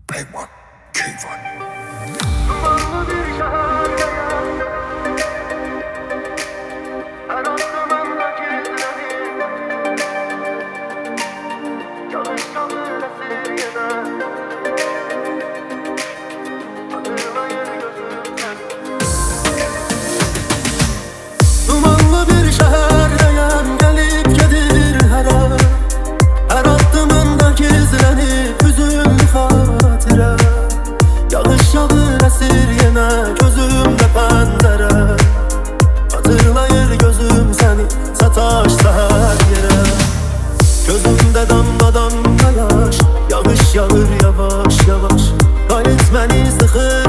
Payman, Keyvan. Dumanlı bir şehirdeyiz. Her aklımdaki izlerim. Yağış yağır esir yine. Hatırlayır gözüm seni. Dumanlı bir şehirdeyiz. Gelip gelir her an. Her aklımdaki izlenip hüzünlü hatire. Yağış yağır esir yine, gözümde pencere. Hatırlayır gözüm seni, sataşsa her yere. Gözümde damla damla yaş, yağış yağır yavaş yavaş. Qayıt məni sıxır